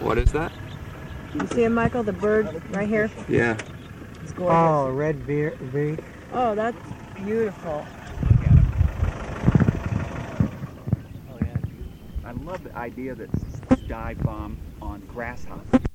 What is that? You see him, Michael? The bird right here? Yeah. It's gorgeous. Oh, red V. Oh, that's beautiful. Look at him. Oh yeah, beautiful. I love the idea that dive bomb on grasshopper.